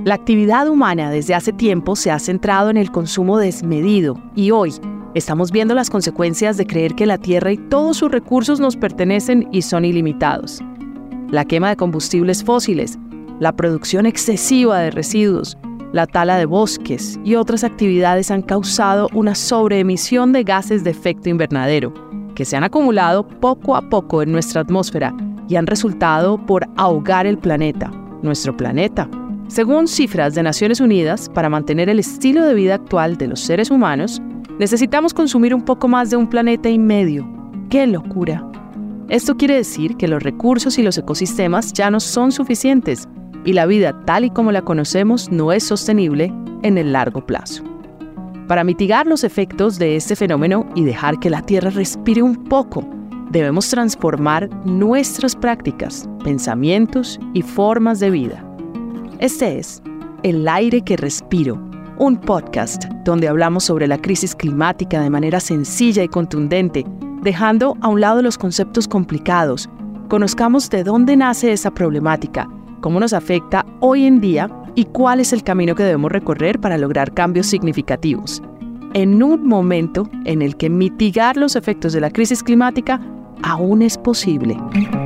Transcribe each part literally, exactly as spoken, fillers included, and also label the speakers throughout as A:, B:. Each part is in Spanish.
A: La actividad humana desde hace tiempo se ha centrado en el consumo desmedido y hoy estamos viendo las consecuencias de creer que la Tierra y todos sus recursos nos pertenecen y son ilimitados. La quema de combustibles fósiles, la producción excesiva de residuos, la tala de bosques y otras actividades han causado una sobreemisión de gases de efecto invernadero que se han acumulado poco a poco en nuestra atmósfera y han resultado por ahogar el planeta, nuestro planeta. Según cifras de Naciones Unidas, para mantener el estilo de vida actual de los seres humanos, necesitamos consumir un poco más de un planeta y medio. ¡Qué locura! Esto quiere decir que los recursos y los ecosistemas ya no son suficientes y la vida tal y como la conocemos no es sostenible en el largo plazo. Para mitigar los efectos de este fenómeno y dejar que la Tierra respire un poco, debemos transformar nuestras prácticas, pensamientos y formas de vida. Este es El aire que respiro, un podcast donde hablamos sobre la crisis climática de manera sencilla y contundente, dejando a un lado los conceptos complicados. Conozcamos de dónde nace esa problemática, cómo nos afecta hoy en día y cuál es el camino que debemos recorrer para lograr cambios significativos. En un momento en el que mitigar los efectos de la crisis climática aún es posible.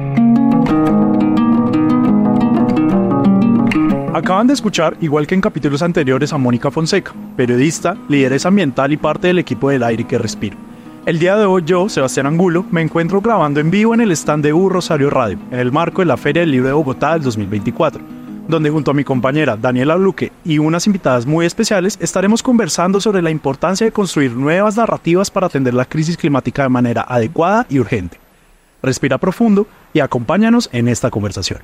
B: Acaban de escuchar, igual que en capítulos anteriores, a Mónica Fonseca, periodista, lideresa ambiental y parte del equipo del aire que respiro. El día de hoy yo, Sebastián Angulo, me encuentro grabando en vivo en el stand de U Rosario Radio, en el marco de la Feria del Libro de Bogotá del dos mil veinticuatro, donde junto a mi compañera Daniela Luque y unas invitadas muy especiales estaremos conversando sobre la importancia de construir nuevas narrativas para atender la crisis climática de manera adecuada y urgente. Respira profundo y acompáñanos en esta conversación.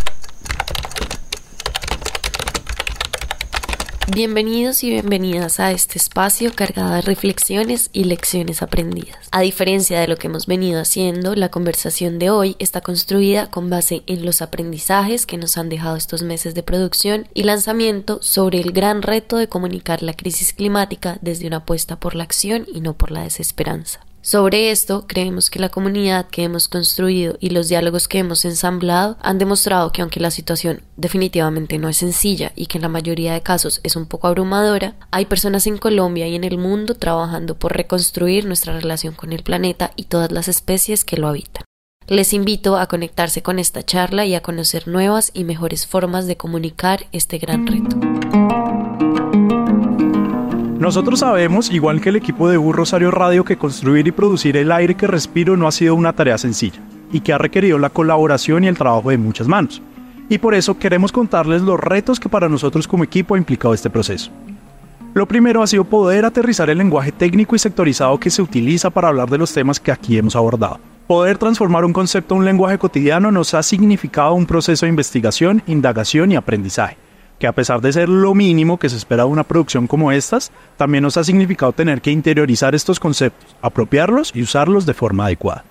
C: Bienvenidos y bienvenidas a este espacio cargado de reflexiones y lecciones aprendidas. A diferencia de lo que hemos venido haciendo, la conversación de hoy está construida con base en los aprendizajes que nos han dejado estos meses de producción y lanzamiento sobre el gran reto de comunicar la crisis climática desde una apuesta por la acción y no por la desesperanza. Sobre esto, creemos que la comunidad que hemos construido y los diálogos que hemos ensamblado han demostrado que aunque la situación definitivamente no es sencilla y que en la mayoría de casos es un poco abrumadora, hay personas en Colombia y en el mundo trabajando por reconstruir nuestra relación con el planeta y todas las especies que lo habitan. Les invito a conectarse con esta charla y a conocer nuevas y mejores formas de comunicar este gran reto.
B: Nosotros sabemos, igual que el equipo de U Rosario Radio, que construir y producir el aire que respiro no ha sido una tarea sencilla y que ha requerido la colaboración y el trabajo de muchas manos. Y por eso queremos contarles los retos que para nosotros como equipo ha implicado este proceso. Lo primero ha sido poder aterrizar el lenguaje técnico y sectorizado que se utiliza para hablar de los temas que aquí hemos abordado. Poder transformar un concepto a un lenguaje cotidiano nos ha significado un proceso de investigación, indagación y aprendizaje, que a pesar de ser lo mínimo que se espera de una producción como estas, también nos ha significado tener que interiorizar estos conceptos, apropiarlos y usarlos de forma adecuada.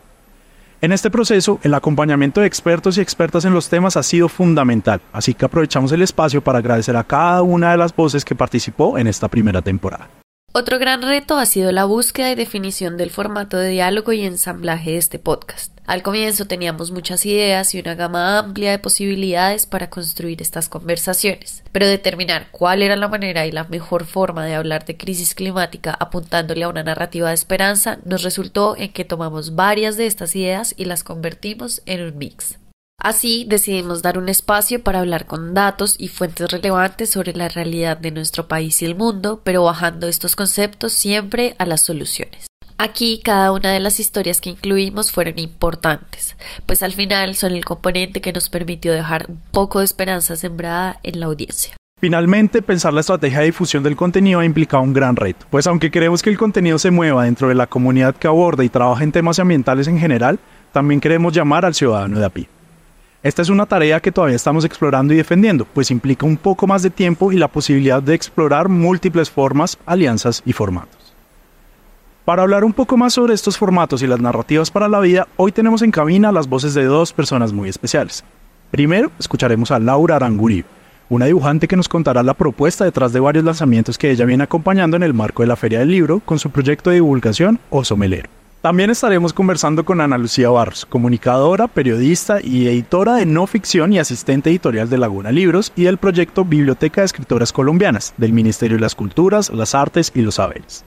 B: En este proceso, el acompañamiento de expertos y expertas en los temas ha sido fundamental, así que aprovechamos el espacio para agradecer a cada una de las voces que participó en esta primera temporada.
C: Otro gran reto ha sido la búsqueda y definición del formato de diálogo y ensamblaje de este podcast. Al comienzo teníamos muchas ideas y una gama amplia de posibilidades para construir estas conversaciones, pero determinar cuál era la manera y la mejor forma de hablar de crisis climática apuntándole a una narrativa de esperanza nos resultó en que tomamos varias de estas ideas y las convertimos en un mix. Así decidimos dar un espacio para hablar con datos y fuentes relevantes sobre la realidad de nuestro país y el mundo, pero bajando estos conceptos siempre a las soluciones. Aquí cada una de las historias que incluimos fueron importantes, pues al final son el componente que nos permitió dejar un poco de esperanza sembrada en la audiencia.
B: Finalmente, pensar la estrategia de difusión del contenido ha implicado un gran reto, pues aunque queremos que el contenido se mueva dentro de la comunidad que aborda y trabaja en temas ambientales en general, también queremos llamar al ciudadano de a pie. Esta es una tarea que todavía estamos explorando y defendiendo, pues implica un poco más de tiempo y la posibilidad de explorar múltiples formas, alianzas y formatos. Para hablar un poco más sobre estos formatos y las narrativas para la vida, hoy tenemos en cabina las voces de dos personas muy especiales. Primero, escucharemos a Laura Arangurí, una dibujante que nos contará la propuesta detrás de varios lanzamientos que ella viene acompañando en el marco de la Feria del Libro con su proyecto de divulgación Oso Melero. También estaremos conversando con Ana Lucía Barros, comunicadora, periodista y editora de no ficción y asistente editorial de Laguna Libros y del proyecto Biblioteca de Escritoras Colombianas, del Ministerio de las Culturas, las Artes y los Saberes.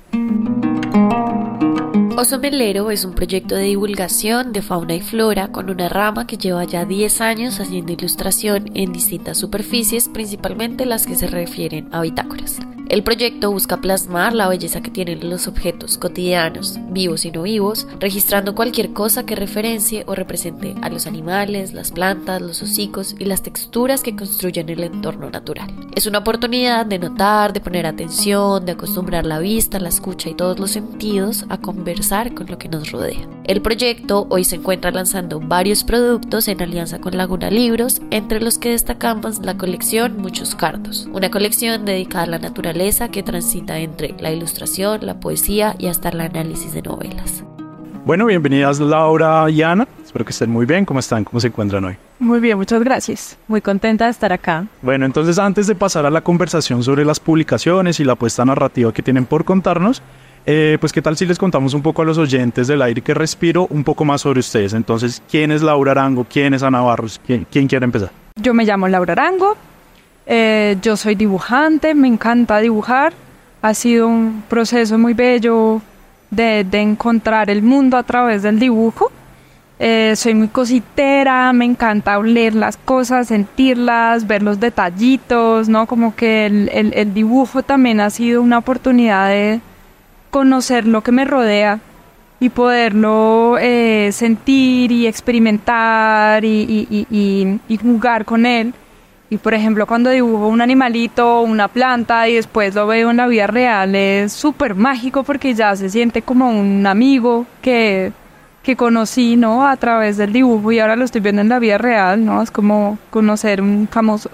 C: Oso Melero es un proyecto de divulgación de fauna y flora con una rama que lleva ya diez años haciendo ilustración en distintas superficies, principalmente las que se refieren a bitácoras. El proyecto busca plasmar la belleza que tienen los objetos cotidianos, vivos y no vivos, registrando cualquier cosa que referencie o represente a los animales, las plantas, los hocicos y las texturas que construyen el entorno natural. Es una oportunidad de notar, de poner atención, de acostumbrar la vista, la escucha y todos los sentidos a conversar con lo que nos rodea. El proyecto hoy se encuentra lanzando varios productos en alianza con Laguna Libros, entre los que destacamos la colección Muchos Cardos, una colección dedicada a la naturaleza que transita entre la ilustración, la poesía y hasta el análisis de novelas.
B: Bueno, bienvenidas Laura y Ana. Espero que estén muy bien. ¿Cómo están? ¿Cómo se encuentran hoy?
A: Muy bien, muchas gracias. Muy contenta de estar acá.
B: Bueno, entonces antes de pasar a la conversación sobre las publicaciones y la apuesta narrativa que tienen por contarnos, eh, pues qué tal si les contamos un poco a los oyentes del Aire que Respiro un poco más sobre ustedes. Entonces, ¿quién es Laura Arango? ¿Quién es Ana Barros? ¿Quién, quién quiere empezar?
D: Yo me llamo Laura Arango. Eh, yo soy dibujante, me encanta dibujar. Ha sido un proceso muy bello de, de encontrar el mundo a través del dibujo. Eh, soy muy cositera, me encanta oler las cosas, sentirlas, ver los detallitos, ¿no? Como que el, el, el dibujo también ha sido una oportunidad de conocer lo que me rodea y poderlo eh, sentir y experimentar y, y, y, y, y jugar con él. Y por ejemplo, cuando dibujo un animalito, una planta y después lo veo en la vida real, es súper mágico porque ya se siente como un amigo que, que conocí, ¿no? A través del dibujo y ahora lo estoy viendo en la vida real, ¿no? Es como conocer un famoso.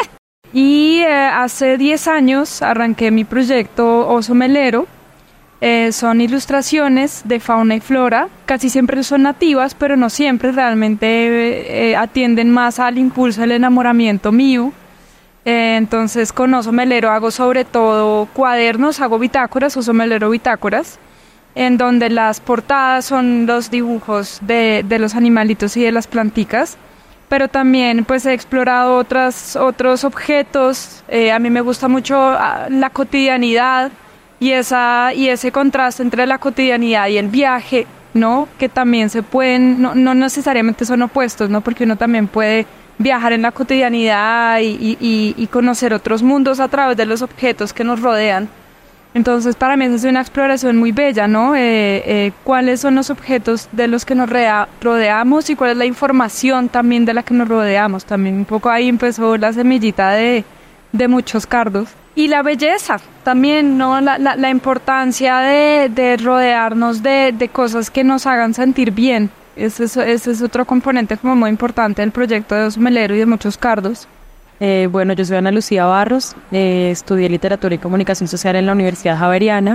D: Y eh, hace diez años arranqué mi proyecto Oso Melero. Eh, son ilustraciones de fauna y flora, casi siempre son nativas, pero no siempre, realmente eh, atienden más al impulso del enamoramiento mío. Eh, entonces con Oso Melero hago sobre todo cuadernos, hago bitácoras, Oso Melero bitácoras, en donde las portadas son los dibujos de, de los animalitos y de las planticas, pero también pues he explorado otras, otros objetos. Eh, a mí me gusta mucho uh, la cotidianidad, Y, esa, y ese contraste entre la cotidianidad y el viaje, ¿no? Que también se pueden, no, no necesariamente son opuestos, ¿no? Porque uno también puede viajar en la cotidianidad y, y, y conocer otros mundos a través de los objetos que nos rodean. Entonces, para mí es una exploración muy bella, ¿no? Eh, eh, ¿Cuáles son los objetos de los que nos rodea, rodeamos y cuál es la información también de la que nos rodeamos? También un poco ahí empezó la semillita de, de Muchos Cardos. Y la belleza también, ¿no? La, la, la importancia de, de rodearnos de, de cosas que nos hagan sentir bien. Ese es, ese es otro componente como muy importante del proyecto de Oso Melero y de Muchos Cardos.
A: Eh, bueno, yo soy Ana Lucía Barros, eh, estudié Literatura y Comunicación Social en la Universidad Javeriana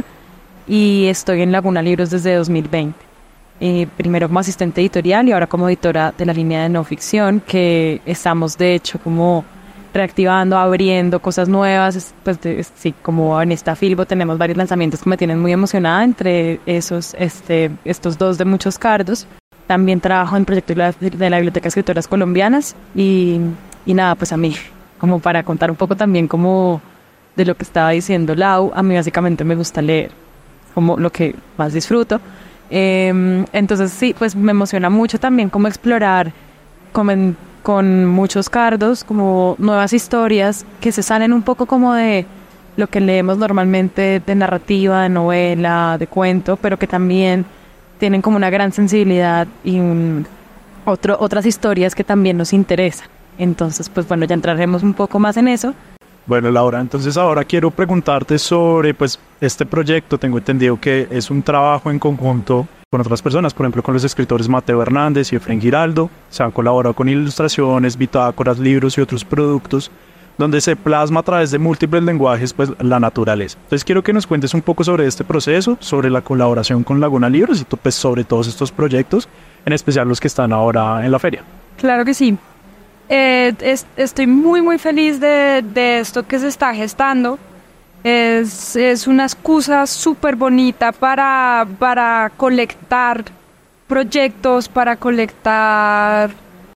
A: y estoy en Laguna Libros desde dos mil veinte. Eh, primero como asistente editorial y ahora como editora de la línea de no ficción, que estamos de hecho como reactivando, abriendo cosas nuevas. Pues de, sí, como en esta Filbo tenemos varios lanzamientos que me tienen muy emocionada, entre esos este, estos dos de Muchos Cardos. También trabajo en proyectos de la, de la Biblioteca de Escritoras Colombianas y, y nada, pues a mí, como para contar un poco también como de lo que estaba diciendo Lau, a mí básicamente me gusta leer, como lo que más disfruto. Eh, entonces sí, pues me emociona mucho también como explorar como en, con Muchos Cardos, como nuevas historias que se salen un poco como de lo que leemos normalmente de narrativa, de novela, de cuento, pero que también tienen como una gran sensibilidad y un, otro, otras historias que también nos interesan. Entonces, pues bueno, ya entraremos un poco más en eso.
B: Bueno, Laura, entonces ahora quiero preguntarte sobre pues este proyecto. Tengo entendido que es un trabajo en conjunto con otras personas, por ejemplo con los escritores Mateo Hernández y Efraín Giraldo. Se han colaborado con ilustraciones, bitácoras, libros y otros productos donde se plasma a través de múltiples lenguajes pues la naturaleza. Entonces quiero que nos cuentes un poco sobre este proceso, sobre la colaboración con Laguna Libros y pues sobre todos estos proyectos, en especial los que están ahora en la feria.
D: Claro que sí. Eh, es, estoy muy muy feliz de, de esto que se está gestando. Es, es una excusa súper bonita para, para colectar proyectos, para colectar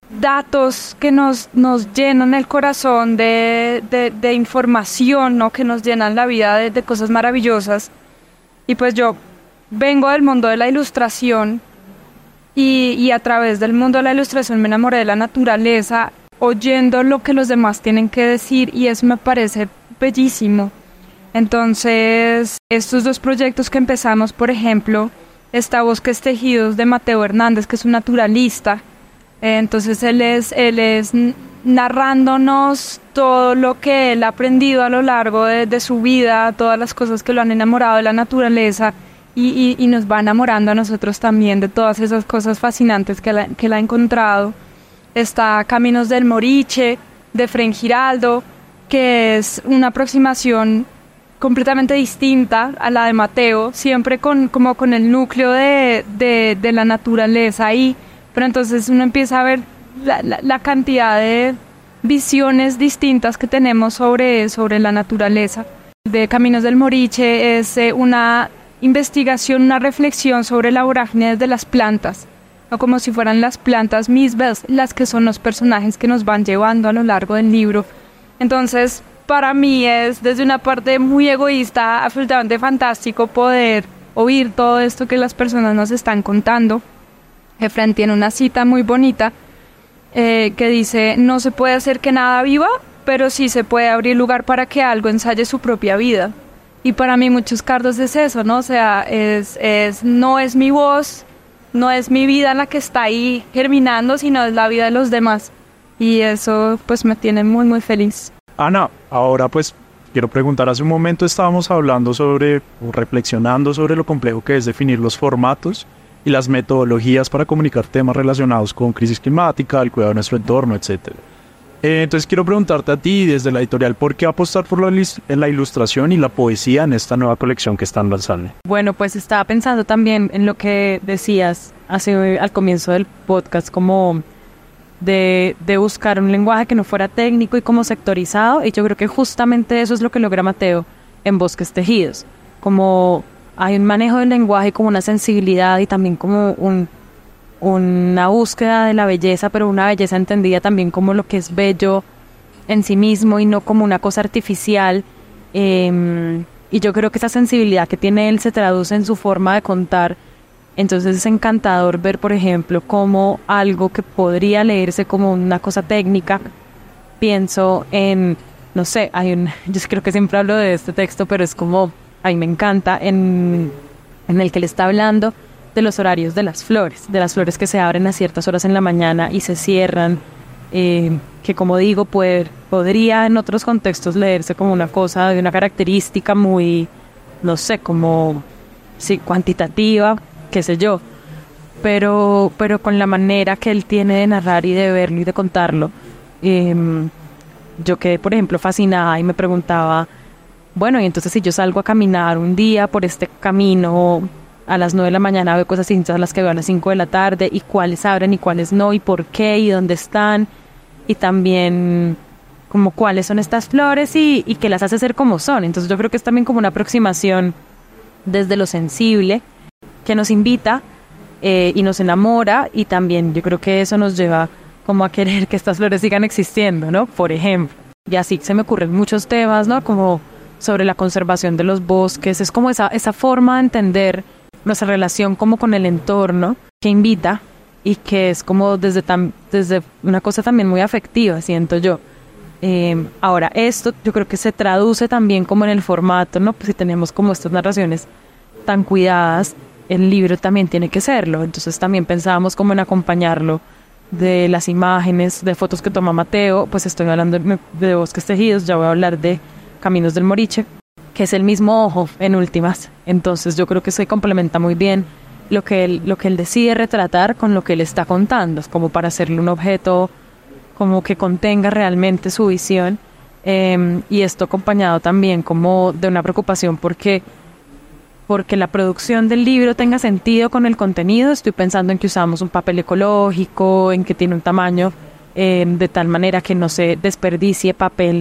D: datos que nos, nos llenan el corazón de, de, de información, ¿no? Que nos llenan la vida de, de cosas maravillosas. Y pues yo vengo del mundo de la ilustración y, y a través del mundo de la ilustración me enamoré de la naturaleza, oyendo lo que los demás tienen que decir, y eso me parece bellísimo. Entonces, estos dos proyectos que empezamos, por ejemplo, está Bosques Tejidos de Mateo Hernández, que es un naturalista. Entonces él es, él es narrándonos todo lo que él ha aprendido a lo largo de, de su vida, todas las cosas que lo han enamorado de la naturaleza, y, y, y nos va enamorando a nosotros también de todas esas cosas fascinantes que la, que él ha encontrado. Está Caminos del Moriche, de Fren Giraldo, que es una aproximación completamente distinta a la de Mateo, siempre con, como con el núcleo de, de, de la naturaleza ahí. Pero entonces uno empieza a ver la, la, la cantidad de visiones distintas que tenemos sobre, sobre la naturaleza. De Caminos del Moriche es eh, una investigación, una reflexión sobre la vorágine de las plantas, o como si fueran las plantas mismas las que son los personajes que nos van llevando a lo largo del libro. Entonces, para mí es desde una parte muy egoísta, absolutamente fantástico poder oír todo esto que las personas nos están contando. Efraín tiene una cita muy bonita eh, que dice: no se puede hacer que nada viva, pero sí se puede abrir lugar para que algo ensaye su propia vida. Y para mí muchos cardos es eso, ¿no? O sea, es, es, no es mi voz, no es mi vida la que está ahí germinando, sino es la vida de los demás. Y eso pues me tiene muy muy feliz.
B: Ana, ahora pues quiero preguntar, hace un momento estábamos hablando sobre, o reflexionando sobre lo complejo que es definir los formatos y las metodologías para comunicar temas relacionados con crisis climática, el cuidado de nuestro entorno, etcétera. Eh, entonces quiero preguntarte a ti, desde la editorial, ¿por qué apostar por la, en la ilustración y la poesía en esta nueva colección que están lanzando?
A: Bueno, pues estaba pensando también en lo que decías hace, al comienzo del podcast, como de, de buscar un lenguaje que no fuera técnico y como sectorizado, y yo creo que justamente eso es lo que logra Mateo en Bosques Tejidos, como hay un manejo del lenguaje, como una sensibilidad y también como un, una búsqueda de la belleza, pero una belleza entendida también como lo que es bello en sí mismo y no como una cosa artificial. Eh, y yo creo que esa sensibilidad que tiene él se traduce en su forma de contar. Entonces es encantador ver, por ejemplo, cómo algo que podría leerse como una cosa técnica, pienso en, no sé, hay un, yo creo que siempre hablo de este texto, pero es como, a mí me encanta, en, en el que le está hablando de los horarios de las flores, de las flores que se abren a ciertas horas en la mañana y se cierran, eh, que como digo, puede, podría en otros contextos leerse como una cosa de una característica muy, no sé, como, sí, cuantitativa, qué sé yo, pero, pero con la manera que él tiene de narrar y de verlo y de contarlo, eh, yo quedé, por ejemplo, fascinada y me preguntaba, bueno, y entonces si yo salgo a caminar un día por este camino a las nueve de la mañana, veo cosas distintas a las que veo a las cinco de la tarde, y cuáles abren y cuáles no, y por qué, y dónde están, y también como cuáles son estas flores y, y qué las hace ser como son. Entonces yo creo que es también como una aproximación desde lo sensible que nos invita eh, y nos enamora, y también yo creo que eso nos lleva como a querer que estas flores sigan existiendo, ¿no? Por ejemplo. Y así se me ocurren muchos temas, ¿no? Como sobre la conservación de los bosques. Es como esa, esa forma de entender nuestra relación como con el entorno que invita y que es como desde, tam, desde una cosa también muy afectiva, siento yo. Eh, ahora, esto yo creo que se traduce también como en el formato, ¿no? Pues si tenemos como estas narraciones tan cuidadas, el libro también tiene que serlo. Entonces también pensábamos como en acompañarlo de las imágenes, de fotos que toma Mateo. Pues estoy hablando de, de Bosques Tejidos, ya voy a hablar de Caminos del Moriche, que es el mismo ojo en últimas. Entonces yo creo que se complementa muy bien lo que él, lo que él decide retratar con lo que él está contando, es como para hacerle un objeto como que contenga realmente su visión, eh, y esto acompañado también como de una preocupación porque porque la producción del libro tenga sentido con el contenido. Estoy pensando en que usamos un papel ecológico, en que tiene un tamaño eh, de tal manera que no se desperdicie papel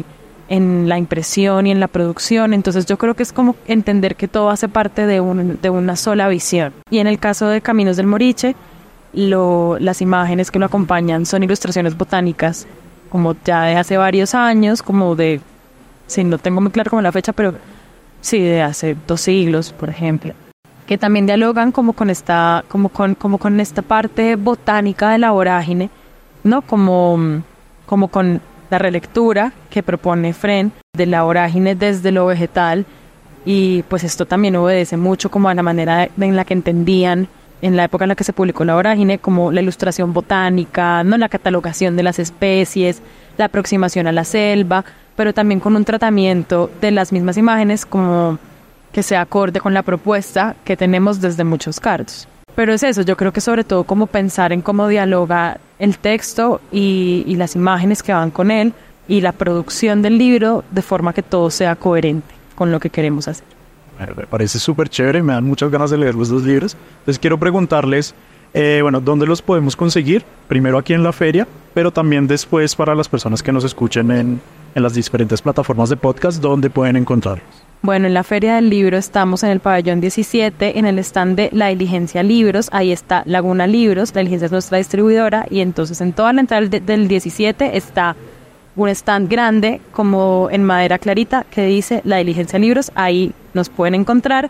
A: en la impresión y en la producción. Entonces yo creo que es como entender que todo hace parte de, un, de una sola visión. Y en el caso de Caminos del Moriche, lo, las imágenes que lo acompañan son ilustraciones botánicas, como ya de hace varios años, como de, sí, no tengo muy claro como la fecha, pero sí, de hace dos siglos, por ejemplo, que también dialogan como con esta, como con, como con esta parte botánica de la vorágine, ¿no? Como, como con la relectura que propone Fren de la vorágine desde lo vegetal, y pues esto también obedece mucho como a la manera en la que entendían en la época en la que se publicó la vorágine, como la ilustración botánica, no la catalogación de las especies, la aproximación a la selva, pero también con un tratamiento de las mismas imágenes como que sea acorde con la propuesta que tenemos desde muchos cardos. Pero es eso, yo creo que sobre todo como pensar en cómo dialoga el texto y, y las imágenes que van con él y la producción del libro de forma que todo sea coherente con lo que queremos hacer.
B: Me parece súper chévere, me dan muchas ganas de leer los dos libros. Entonces quiero preguntarles, eh, bueno, ¿dónde los podemos conseguir? Primero aquí en la feria, pero también después para las personas que nos escuchen en, en las diferentes plataformas de podcast, ¿dónde pueden encontrarlos?
A: Bueno, en la Feria del Libro estamos en el pabellón diecisiete, en el stand de La Diligencia Libros. Ahí está Laguna Libros, La Diligencia es nuestra distribuidora, y entonces en toda la entrada de, del diecisiete está un stand grande como en madera clarita que dice La Diligencia Libros. Ahí nos pueden encontrar,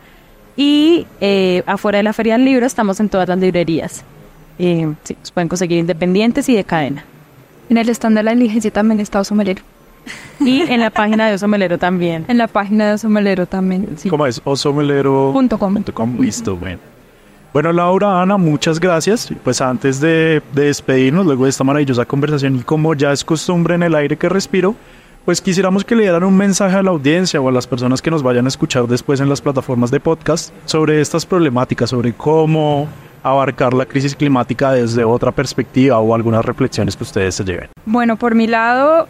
A: y eh, afuera de la Feria del Libro estamos en todas las librerías. Eh, sí, nos pueden conseguir independientes y de cadena.
D: En el stand de La Diligencia también está Oso Melero.
A: Y en la página de Oso Melero también.
D: En la página de Oso Melero también, sí.
B: ¿Cómo es? osomelero punto com. Listo, bueno. Bueno, Laura, Ana, muchas gracias. Pues antes de, de despedirnos, luego de esta maravillosa conversación, y como ya es costumbre en El Aire que Respiro, pues quisiéramos que le dieran un mensaje a la audiencia o a las personas que nos vayan a escuchar después en las plataformas de podcast sobre estas problemáticas, sobre cómo abarcar la crisis climática desde otra perspectiva, o algunas reflexiones que ustedes se lleven.
D: Bueno, por mi lado,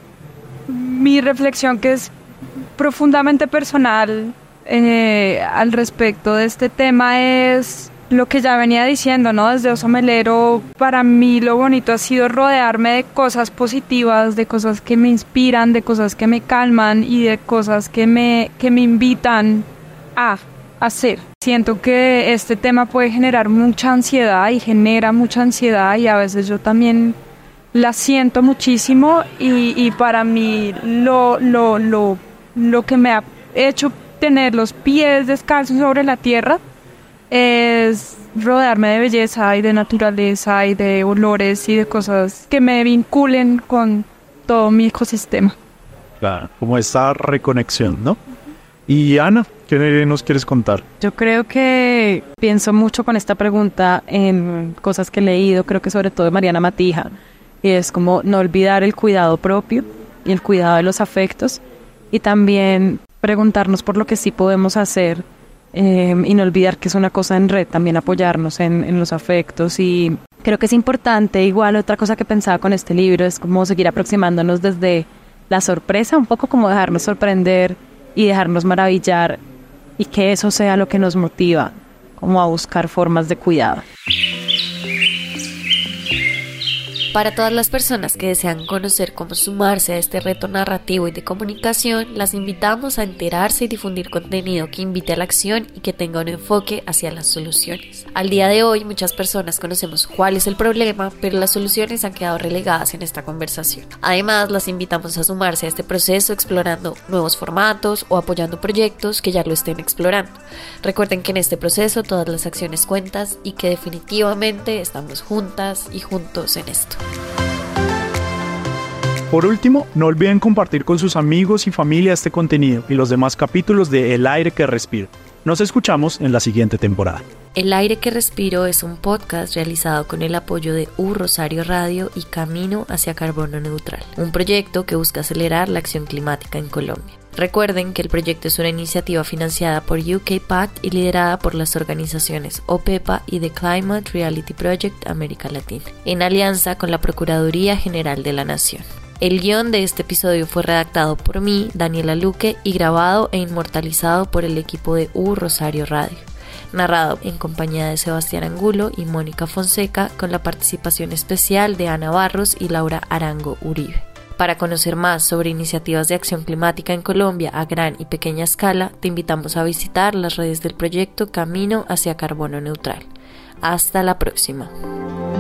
D: mi reflexión, que es profundamente personal eh, al respecto de este tema, es lo que ya venía diciendo, ¿no? Desde Oso Melero, para mí lo bonito ha sido rodearme de cosas positivas, de cosas que me inspiran, de cosas que me calman y de cosas que me, que me invitan a hacer. Siento que este tema puede generar mucha ansiedad y genera mucha ansiedad, y a veces yo también la siento muchísimo, y, y para mí lo, lo, lo, lo que me ha hecho tener los pies descalzos sobre la tierra es rodearme de belleza y de naturaleza y de olores y de cosas que me vinculen con todo mi ecosistema.
B: Claro, como esta reconexión, ¿no? Y Ana, ¿qué nos quieres contar?
A: Yo creo que pienso mucho con esta pregunta en cosas que he leído, creo que sobre todo de Mariana Matija, y es como no olvidar el cuidado propio y el cuidado de los afectos, y también preguntarnos por lo que sí podemos hacer, eh, y no olvidar que es una cosa en red, también apoyarnos en, en los afectos. Y creo que es importante, igual otra cosa que pensaba con este libro es como seguir aproximándonos desde la sorpresa, un poco como dejarnos sorprender y dejarnos maravillar, y que eso sea lo que nos motiva como a buscar formas de cuidado.
C: Para todas las personas que desean conocer cómo sumarse a este reto narrativo y de comunicación, las invitamos a enterarse y difundir contenido que invite a la acción y que tenga un enfoque hacia las soluciones. Al día de hoy, muchas personas conocemos cuál es el problema, pero las soluciones han quedado relegadas en esta conversación. Además, las invitamos a sumarse a este proceso explorando nuevos formatos o apoyando proyectos que ya lo estén explorando. Recuerden que en este proceso todas las acciones cuentan y que definitivamente estamos juntas y juntos en esto.
B: Por último, no olviden compartir con sus amigos y familia este contenido y los demás capítulos de El Aire que Respiro. Nos escuchamos en la siguiente temporada.
C: El Aire que Respiro es un podcast realizado con el apoyo de U Rosario Radio y Camino hacia Carbono Neutral, un proyecto que busca acelerar la acción climática en Colombia. Recuerden que el proyecto es una iniciativa financiada por U K Pact y liderada por las organizaciones OPEPA y The Climate Reality Project América Latina, en alianza con la Procuraduría General de la Nación. El guión de este episodio fue redactado por mí, Daniela Luque, y grabado e inmortalizado por el equipo de U Rosario Radio. Narrado en compañía de Sebastián Angulo y Mónica Fonseca, con la participación especial de Ana Barros y Laura Arango Uribe. Para conocer más sobre iniciativas de acción climática en Colombia a gran y pequeña escala, te invitamos a visitar las redes del proyecto Camino hacia Carbono Neutral. Hasta la próxima.